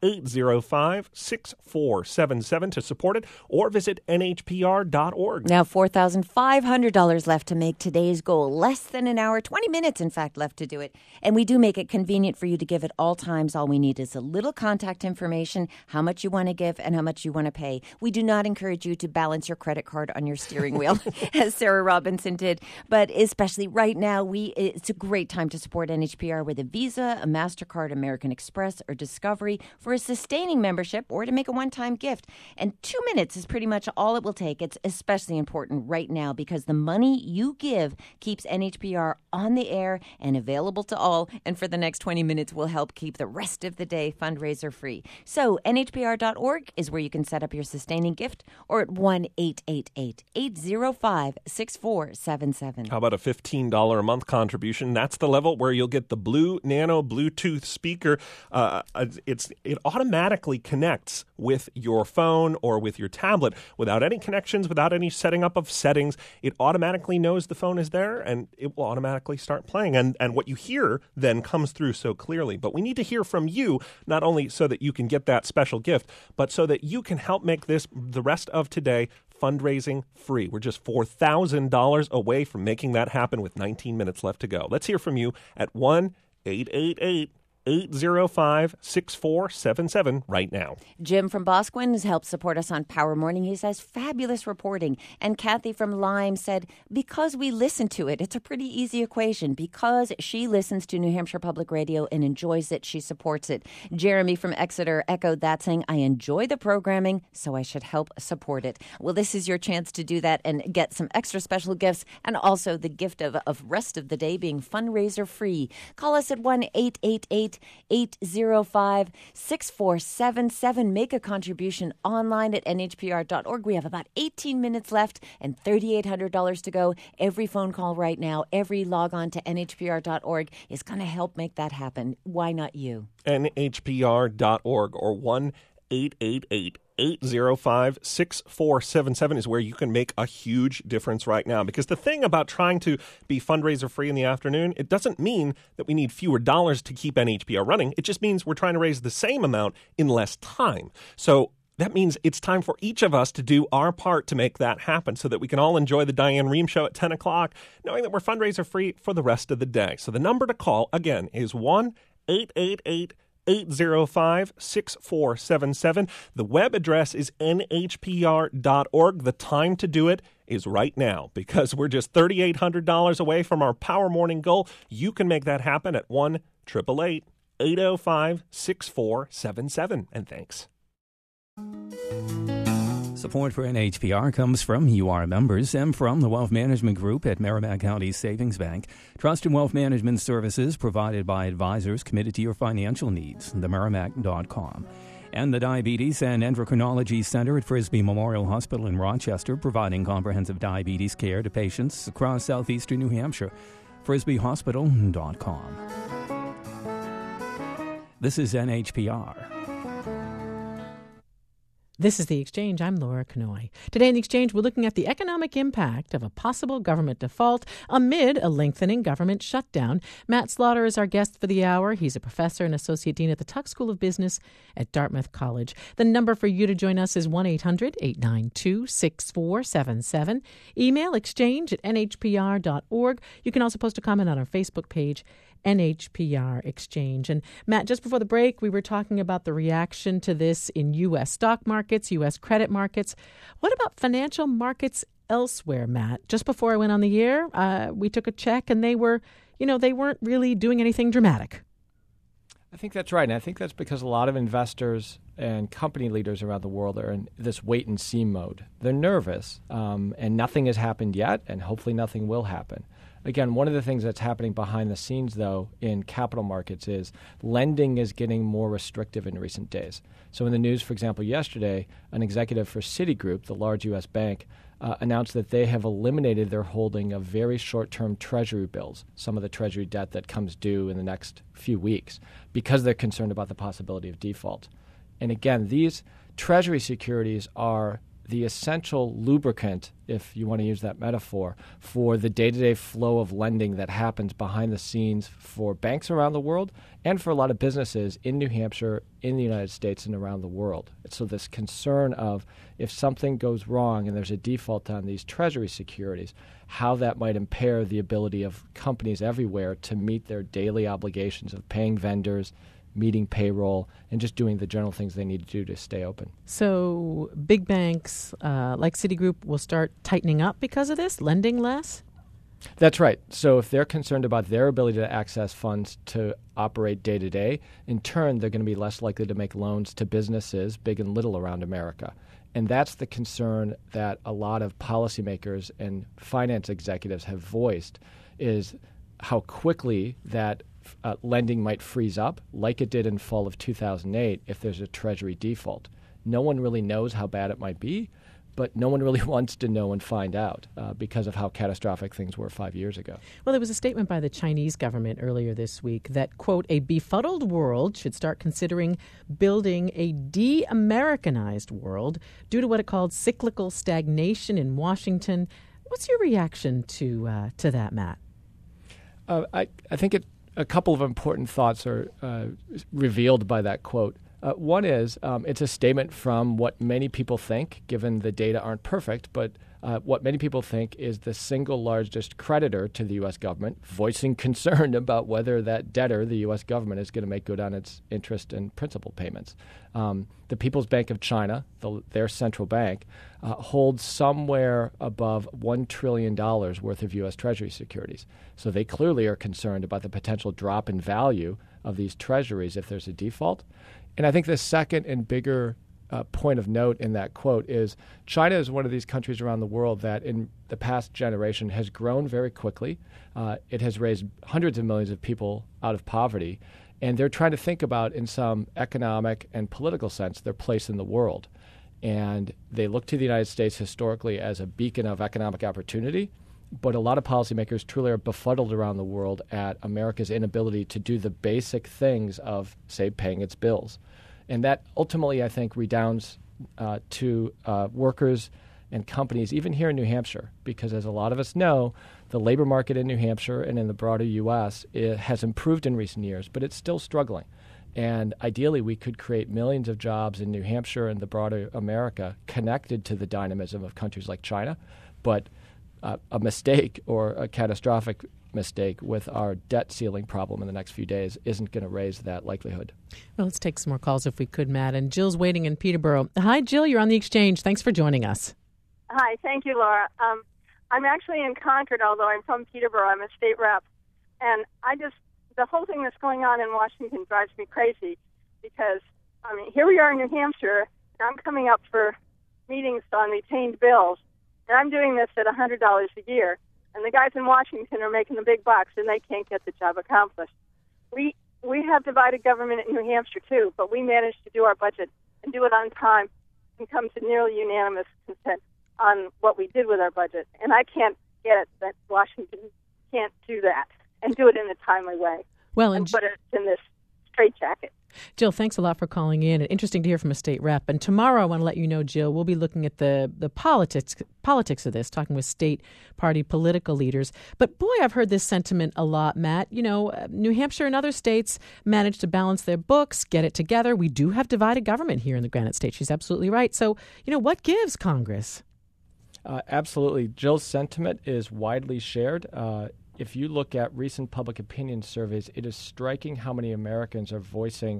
eight zero five, six four seven seven to support it, or visit N H P R dot org. Now four thousand five hundred dollars left to make today's goal. Less than an hour, twenty minutes, in fact, left to do it. And we do make it convenient for you to give at all times. All we need is a little contact information, how much you want to give and how much you want to pay. We do not encourage you to balance your credit card on your steering wheel, as Sarah Robinson did. But especially right now, we it's a great time to support N H P R with a Visa, a MasterCard, American Express, or Discovery for a sustaining membership or to make a one-time gift. And two minutes is pretty much all it will take. It's especially important right now because the money you give keeps N H P R on the air and available to all. And for the next twenty minutes, will help keep the rest of the day fundraiser free. So N H P R dot org is where you can set up your sustaining gift, or at one eight eight eight, eight zero five, six four seven seven. How about a fifteen dollars a month contribution? That's the level where you'll get the Blue Nano Bluetooth speaker. Uh, it's it automatically connects with your phone or with your tablet without any connections, without any setting up of settings. It automatically knows the phone is there, and it will automatically start playing. And, and what you hear then comes through so clearly. But we need to hear from you, not only so that you can get that special gift, but so that you can help make this the rest of today fundraising free. We're just four thousand dollars away from making that happen with nineteen minutes left to go. Let's hear from you at one eight eight eight, eight zero five, six four seven seven right now. Jim from Bosquen has helped support us on Power Morning. He says, fabulous reporting. And Kathy from Lyme said, because we listen to it, it's a pretty easy equation. Because she listens to New Hampshire Public Radio and enjoys it, she supports it. Jeremy from Exeter echoed that, saying, I enjoy the programming, so I should help support it. Well, this is your chance to do that and get some extra special gifts, and also the gift of, of rest of the day being fundraiser free. Call us at one eight eight eight, eight zero five, six four seven seven. Make a contribution online at N H P R dot org. We have about eighteen minutes left and three thousand eight hundred dollars to go. Every phone call right now, every log on to N H P R dot org is going to help make that happen. Why not you? N H P R dot org or one eight eight eight, eight zero five, six four seven seven is where you can make a huge difference right now. Because the thing about trying to be fundraiser free in the afternoon, it doesn't mean that we need fewer dollars to keep N H P R running. It just means we're trying to raise the same amount in less time. So that means it's time for each of us to do our part to make that happen so that we can all enjoy the Diane Rehm Show at ten o'clock, knowing that we're fundraiser free for the rest of the day. So the number to call, again, is one eight eight eight, eight zero five, six four seven seven. The web address is N H P R dot org. The time to do it is right now because we're just three thousand eight hundred dollars away from our Power Morning goal. You can make that happen at one eight eight eight, eight zero five, six four seven seven. And thanks. Support for N H P R comes from U R members and from the Wealth Management Group at Merrimack County Savings Bank. Trust and wealth management services provided by advisors committed to your financial needs. the merrimack dot com. And the Diabetes and Endocrinology Center at Frisbee Memorial Hospital in Rochester, providing comprehensive diabetes care to patients across southeastern New Hampshire. frisbee hospital dot com. This is N H P R. This is The Exchange. I'm Laura Knoy. Today in The Exchange, we're looking at the economic impact of a possible government default amid a lengthening government shutdown. Matt Slaughter is our guest for the hour. He's a professor and associate dean at the Tuck School of Business at Dartmouth College. The number for you to join us is one eight hundred, eight nine two, six four seven seven. Email exchange at N H P R dot org. You can also post a comment on our Facebook page, N H P R Exchange. And Matt, just before the break, we were talking about the reaction to this in U S stock markets, U S credit markets. What about financial markets elsewhere, Matt? Just before I went on the air, uh, we took a check and they were, you know, they weren't really doing anything dramatic. I think that's right. And I think that's because a lot of investors and company leaders around the world are in this wait-and-see mode. They're nervous, um, and nothing has happened yet, and hopefully nothing will happen. Again, one of the things that's happening behind the scenes, though, in capital markets is lending is getting more restrictive in recent days. So in the news, for example, yesterday, an executive for Citigroup, the large U S bank, uh, announced that they have eliminated their holding of very short-term treasury bills, some of the treasury debt that comes due in the next few weeks, because they're concerned about the possibility of default. And again, these treasury securities are the essential lubricant, if you want to use that metaphor, for the day-to-day flow of lending that happens behind the scenes for banks around the world and for a lot of businesses in New Hampshire, in the United States, and around the world. So this concern of if something goes wrong and there's a default on these Treasury securities, how that might impair the ability of companies everywhere to meet their daily obligations of paying vendors, meeting payroll, and just doing the general things they need to do to stay open. So big banks uh, like Citigroup will start tightening up because of this, lending less? That's right. So if they're concerned about their ability to access funds to operate day to day, in turn, they're going to be less likely to make loans to businesses, big and little, around America. And that's the concern that a lot of policymakers and finance executives have voiced, is how quickly that uh, lending might freeze up, like it did in fall of two thousand eight if there's a Treasury default. No one really knows how bad it might be, but no one really wants to know and find out uh, because of how catastrophic things were five years ago. Well, there was a statement by the Chinese government earlier this week that, quote, a befuddled world should start considering building a de-Americanized world due to what it called cyclical stagnation in Washington. What's your reaction to uh, to that, Matt? Uh, I, I think it, a couple of important thoughts are uh, revealed by that quote. Uh, one is um, it's a statement from what many people think, given the data aren't perfect, but uh, what many people think is the single largest creditor to the U S government, voicing concern about whether that debtor, the U S government, is going to make good on its interest and principal payments. Um, the People's Bank of China, the, their central bank, uh, holds somewhere above one trillion dollars worth of U S Treasury securities. So they clearly are concerned about the potential drop in value of these treasuries if there's a default. And I think the second and bigger uh, point of note in that quote is China is one of these countries around the world that in the past generation has grown very quickly. Uh, it has raised hundreds of millions of people out of poverty. And they're trying to think about, in some economic and political sense, their place in the world. And they look to the United States historically as a beacon of economic opportunity. But a lot of policymakers truly are befuddled around the world at America's inability to do the basic things of, say, paying its bills. And that ultimately, I think, redounds uh, to uh, workers and companies, even here in New Hampshire, because as a lot of us know, the labor market in New Hampshire and in the broader U S it has improved in recent years, but it's still struggling. And ideally, we could create millions of jobs in New Hampshire and the broader America connected to the dynamism of countries like China. But uh, a mistake or a catastrophic mistake with our debt ceiling problem in the next few days isn't going to raise that likelihood. Well, let's take some more calls if we could, Matt. And Jill's waiting in Peterborough. Hi, Jill. You're on the Exchange. Thanks for joining us. Hi. Thank you, Laura. Um, I'm actually in Concord, although I'm from Peterborough. I'm a state rep. And I just, the whole thing that's going on in Washington drives me crazy because, I mean, here we are in New Hampshire, and I'm coming up for meetings on retained bills, and I'm doing this at one hundred dollars a year. And the guys in Washington are making the big bucks, and they can't get the job accomplished. We we have divided government in New Hampshire, too, but we managed to do our budget and do it on time and come to nearly unanimous consent on what we did with our budget. And I can't get it that Washington can't do that and do it in a timely way. Well, and, and put it in this straitjacket. Jill, thanks a lot for calling in. And interesting to hear from a state rep. And tomorrow, I want to let you know, Jill, we'll be looking at the the politics politics of this, talking with state party political leaders. But boy, I've heard this sentiment a lot, Matt. You know, New Hampshire and other states managed to balance their books, get it together. We do have divided government here in the Granite State. She's absolutely right. So, you know, what gives Congress? Uh, absolutely. Jill's sentiment is widely shared. Uh, if you look at recent public opinion surveys, it is striking how many Americans are voicing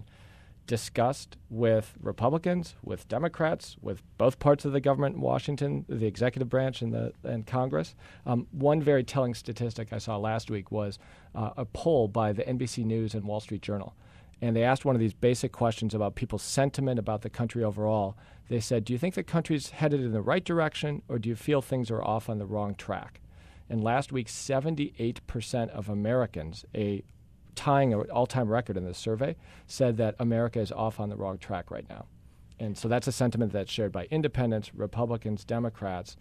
disgust with Republicans, with Democrats, with both parts of the government in Washington, the executive branch and the and Congress. Um, one very telling statistic I saw last week was uh, a poll by the N B C News and Wall Street Journal. And they asked one of these basic questions about people's sentiment about the country overall. They said, do you think the country's headed in the right direction, or do you feel things are off on the wrong track? And last week, seventy-eight percent of Americans, a tying an all-time record in this survey, said that America is off on the wrong track right now. And so that's a sentiment that's shared by independents, Republicans, Democrats.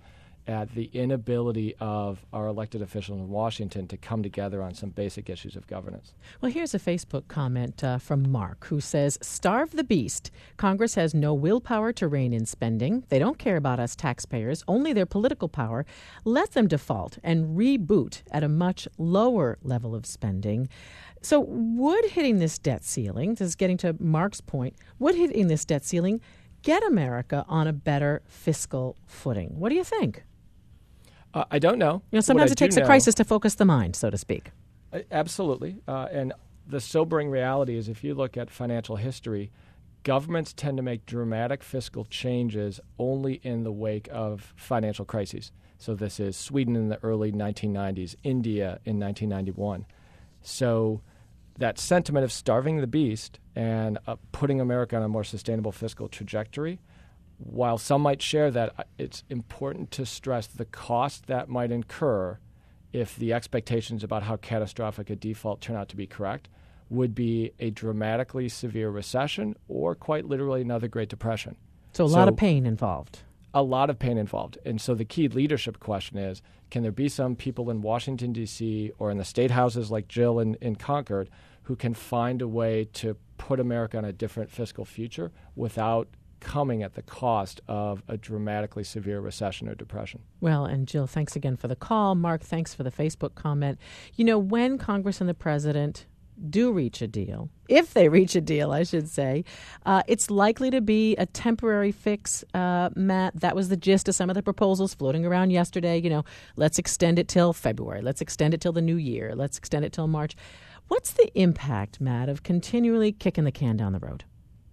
at the inability of our elected officials in Washington to come together on some basic issues of governance. Well, here's a Facebook comment uh, from Mark, who says, "Starve the beast. Congress has no willpower to rein in spending. They don't care about us taxpayers, only their political power. Let them default and reboot at a much lower level of spending." So would hitting this debt ceiling, this is getting to Mark's point, would hitting this debt ceiling get America on a better fiscal footing? What do you think? Uh, I don't know. You know, sometimes What I it takes do a know- crisis to focus the mind, so to speak. Uh, Absolutely. Uh, and the sobering reality is if you look at financial history, governments tend to make dramatic fiscal changes only in the wake of financial crises. So this is Sweden in the early nineteen nineties, India in nineteen ninety-one. So that sentiment of starving the beast and uh, putting America on a more sustainable fiscal trajectory, while some might share that, it's important to stress the cost that might incur if the expectations about how catastrophic a default turn out to be correct would be a dramatically severe recession or quite literally another Great Depression. So a lot of pain involved. A lot of pain involved. And so the key leadership question is, can there be some people in Washington, D C or in the state houses like Jill in, in Concord who can find a way to put America on a different fiscal future without coming at the cost of a dramatically severe recession or depression? Well, and Jill, thanks again for the call. Mark, thanks for the Facebook comment. You know, when Congress and the president do reach a deal, if they reach a deal, I should say, uh, it's likely to be a temporary fix, uh, Matt. That was the gist of some of the proposals floating around yesterday. You know, let's extend it till February. Let's extend it till the new year. Let's extend it till March. What's the impact, Matt, of continually kicking the can down the road?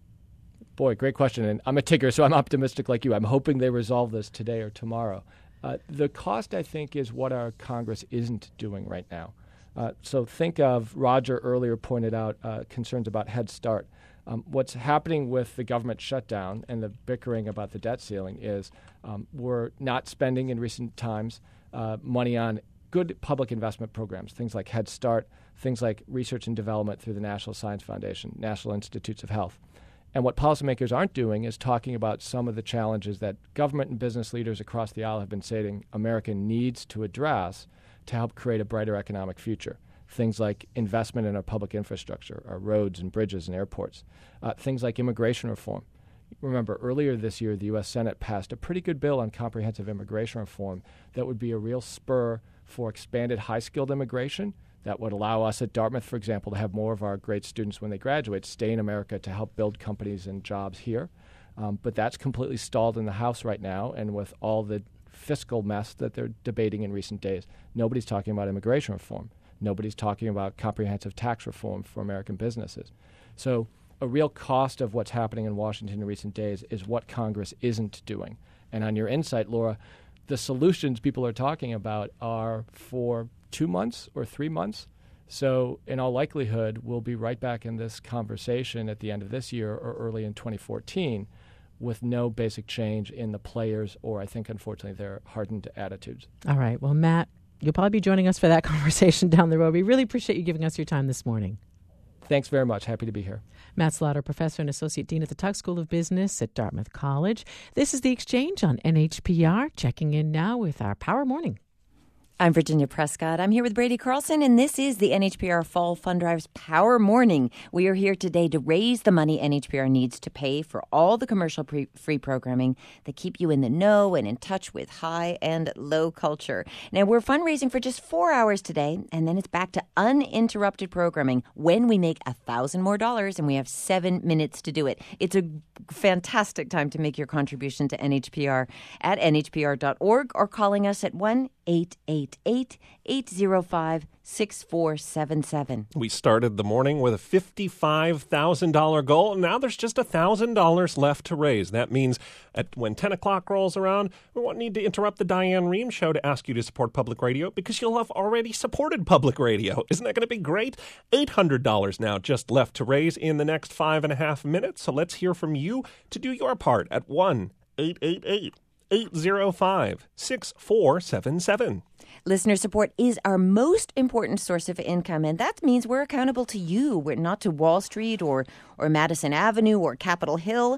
Boy, great question. And I'm a tigger, so I'm optimistic like you. I'm hoping they resolve this today or tomorrow. Uh, the cost, I think, is what our Congress isn't doing right now. Uh, so think of, Roger earlier pointed out uh, concerns about Head Start. Um, what's happening with the government shutdown and the bickering about the debt ceiling is um, we're not spending in recent times uh, money on good public investment programs, things like Head Start, things like research and development through the National Science Foundation, National Institutes of Health. And what policymakers aren't doing is talking about some of the challenges that government and business leaders across the aisle have been saying America needs to address to help create a brighter economic future. Things like investment in our public infrastructure, our roads and bridges and airports. Uh, things like immigration reform. Remember, earlier this year, the U S Senate passed a pretty good bill on comprehensive immigration reform that would be a real spur for expanded high-skilled immigration that would allow us at Dartmouth, for example, to have more of our great students when they graduate stay in America to help build companies and jobs here. Um, but that's completely stalled in the House right now, and with all the fiscal mess that they're debating in recent days, nobody's talking about immigration reform. Nobody's talking about comprehensive tax reform for American businesses. So a real cost of what's happening in Washington in recent days is what Congress isn't doing. And on your insight, Laura, the solutions people are talking about are for two months or three months. So in all likelihood, we'll be right back in this conversation at the end of this year or early in twenty fourteen with no basic change in the players or, I think, unfortunately, their hardened attitudes. All right. Well, Matt, you'll probably be joining us for that conversation down the road. We really appreciate you giving us your time this morning. Thanks very much. Happy to be here. Matt Slaughter, Professor and Associate Dean at the Tuck School of Business at Dartmouth College. This is The Exchange on N H P R, checking in now with our Power Morning. I'm Virginia Prescott. I'm here with Brady Carlson, and this is the N H P R Fall Fund Drive's Power Morning. We are here today to raise the money N H P R needs to pay for all the commercial pre- free programming that keep you in the know and in touch with high and low culture. Now, we're fundraising for just four hours today, and then it's back to uninterrupted programming when we make a thousand more dollars, and we have seven minutes to do it. It's a fantastic time to make your contribution to N H P R at N H P R dot org or calling us at one eight eight eight, eight zero five, six four seven seven. We started the morning with a fifty-five thousand dollars goal, and now there's just one thousand dollars left to raise. That means at, when ten o'clock rolls around, we won't need to interrupt the Diane Rehm Show to ask you to support public radio because you'll have already supported public radio. Isn't that going to be great? eight hundred dollars now just left to raise in the next five and a half minutes. So let's hear from you to do your part at one eight eight eight, eight zero five, six four seven seven. Listener support is our most important source of income, and that means we're accountable to you. We're not to Wall Street or, or Madison Avenue or Capitol Hill.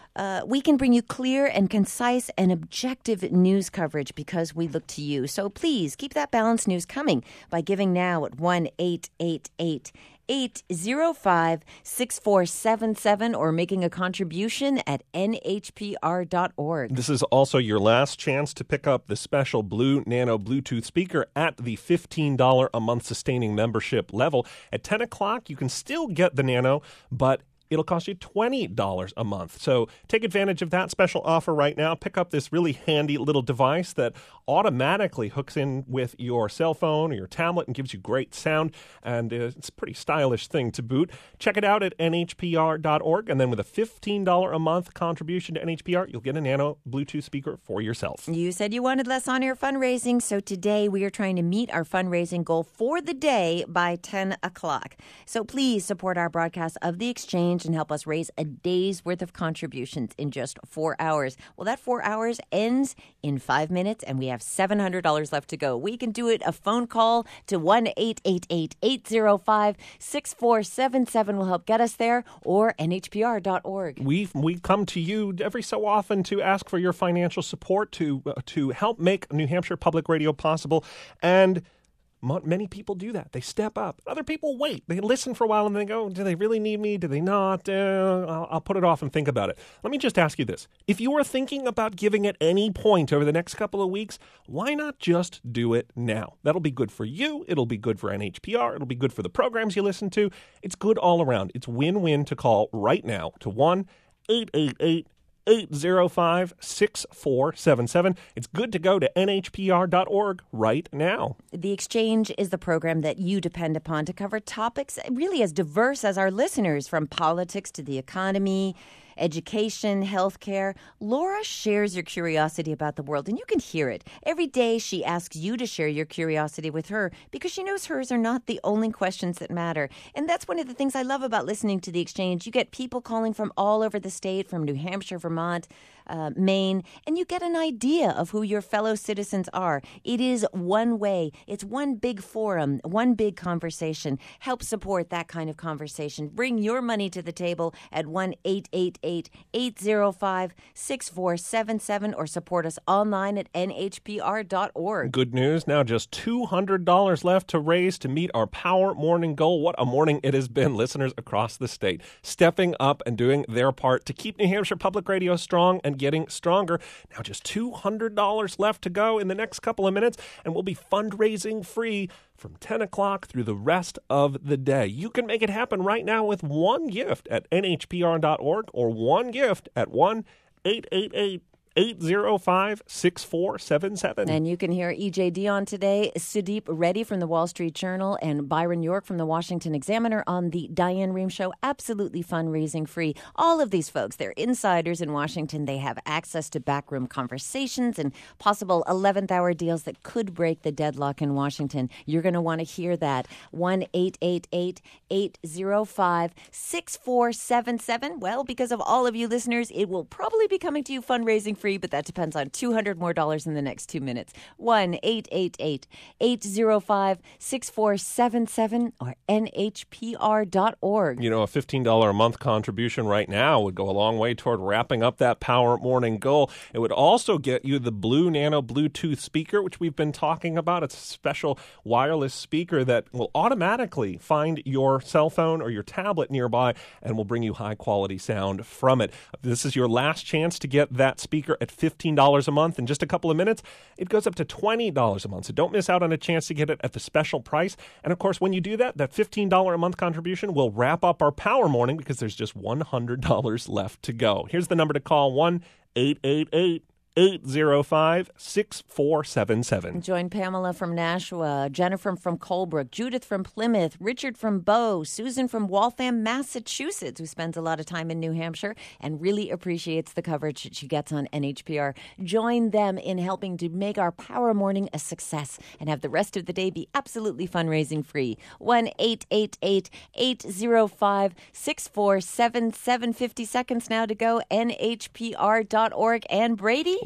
Uh, we can bring you clear and concise and objective news coverage because we look to you. So please keep that balanced news coming by giving now at one eight eight eight eight zero five six four seven seven or making a contribution at N H P R dot org. This is also your last chance to pick up the special Blue Nano Bluetooth speaker at the fifteen dollars a month sustaining membership level. At ten o'clock, you can still get the Nano, but it'll cost you twenty dollars a month. So take advantage of that special offer right now. Pick up this really handy little device that automatically hooks in with your cell phone or your tablet and gives you great sound. And it's a pretty stylish thing to boot. Check it out at N H P R dot org. And then with a fifteen dollars a month contribution to N H P R, you'll get a Nano Bluetooth speaker for yourself. You said you wanted less on-air fundraising, so today we are trying to meet our fundraising goal for the day by ten o'clock. So please support our broadcast of The Exchange and help us raise a day's worth of contributions in just four hours. Well, that four hours ends in five minutes, and we have seven hundred dollars left to go. We can do it. A phone call to one eight eight eight eight zero five six four seven seven will help get us there, or N H P R dot org. We we come to you every so often to ask for your financial support to uh, to help make New Hampshire Public Radio possible, and many people do that. They step up. Other people wait. They listen for a while and they go, do they really need me? Do they not? Uh, I'll, I'll put it off and think about it. Let me just ask you this. If you are thinking about giving at any point over the next couple of weeks, why not just do it now? That'll be good for you. It'll be good for N H P R. It'll be good for the programs you listen to. It's good all around. It's win-win to call right now to one eight eight eight eight zero five six four seven seven. It's good to go to N H P R dot org right now. The Exchange is the program that you depend upon to cover topics really as diverse as our listeners, from politics to the economy, education, healthcare. Laura shares your curiosity about the world, and you can hear it. Every day she asks you to share your curiosity with her because she knows hers are not the only questions that matter. And that's one of the things I love about listening to The Exchange. You get people calling from all over the state, from New Hampshire, Vermont, Uh, Maine, and you get an idea of who your fellow citizens are. It is one way. It's one big forum, one big conversation. Help support that kind of conversation. Bring your money to the table at one eight eight eight eight zero five six four seven seven or support us online at N H P R dot org. Good news. Now just two hundred dollars left to raise to meet our Power Morning goal. What a morning it has been. Listeners across the state stepping up and doing their part to keep New Hampshire Public Radio strong and getting stronger. Now just two hundred dollars left to go in the next couple of minutes, and we'll be fundraising free from ten o'clock through the rest of the day. You can make it happen right now with one gift at N H P R dot org or one gift at one eight eight eight eight zero five six four seven seven. And you can hear E J Dion today, Sudeep Reddy from the Wall Street Journal, and Byron York from the Washington Examiner on the Diane Rehm Show. Absolutely fundraising free. All of these folks, they're insiders in Washington. They have access to backroom conversations and possible eleventh hour deals that could break the deadlock in Washington. You're going to want to hear that. one eight eight eight eight zero five six four seven seven. Well, because of all of you listeners, it will probably be coming to you fundraising free, but that depends on two hundred more dollars in the next two minutes. one eight eight eight eight zero five six four seven seven or N H P R dot org. You know, a fifteen dollars a month contribution right now would go a long way toward wrapping up that Power Morning goal. It would also get you the Blue Nano Bluetooth speaker, which we've been talking about. It's a special wireless speaker that will automatically find your cell phone or your tablet nearby and will bring you high-quality sound from it. This is your last chance to get that speaker at fifteen dollars a month. In just a couple of minutes, it goes up to twenty dollars a month. So don't miss out on a chance to get it at the special price. And of course, when you do that, that fifteen dollars a month contribution will wrap up our Power Morning because there's just one hundred dollars left to go. Here's the number to call, one eight eight eight eight zero five six four seven seven. Join Pamela from Nashua, Jennifer from Colebrook, Judith from Plymouth, Richard from Bow, Susan from Waltham, Massachusetts, who spends a lot of time in New Hampshire and really appreciates the coverage that she gets on N H P R. Join them in helping to make our Power Morning a success and have the rest of the day be absolutely fundraising free. one eight eight eight eight zero five six four seven seven. fifty seconds now to go. N H P R dot org. And Brady?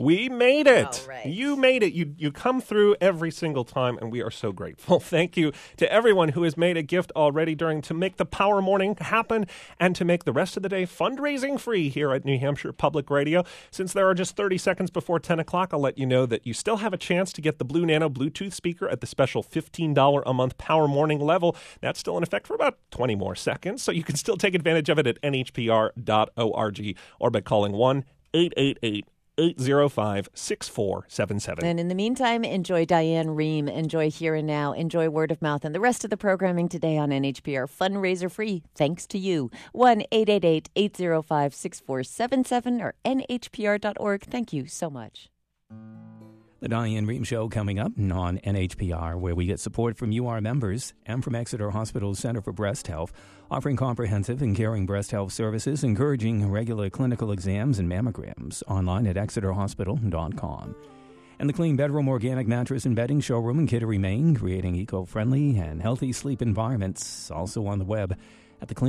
We made it. All right. You made it. You you come through every single time, and we are so grateful. Thank you to everyone who has made a gift already during to make the Power Morning happen and to make the rest of the day fundraising free here at New Hampshire Public Radio. Since there are just thirty seconds before ten o'clock, I'll let you know that you still have a chance to get the Blue Nano Bluetooth speaker at the special fifteen dollars a month Power Morning level. That's still in effect for about twenty more seconds, so you can still take advantage of it at N H P R dot org or by calling one eight eight eight eight zero five six four seven seven. And in the meantime, enjoy Diane Rehm, enjoy Here and Now, enjoy Word of Mouth, and the rest of the programming today on N H P R. Fundraiser free, thanks to you. one eight eight eight eight zero five six four seven seven or N H P R dot org. Thank you so much. The Diane Rehm Show coming up on N H P R, where we get support from you, our members, and from Exeter Hospital's Center for Breast Health, offering comprehensive and caring breast health services, encouraging regular clinical exams and mammograms, online at exeter hospital dot com. And the Clean Bedroom Organic Mattress and Bedding Showroom in Kittery, Maine, creating eco-friendly and healthy sleep environments, also on the web at the Clean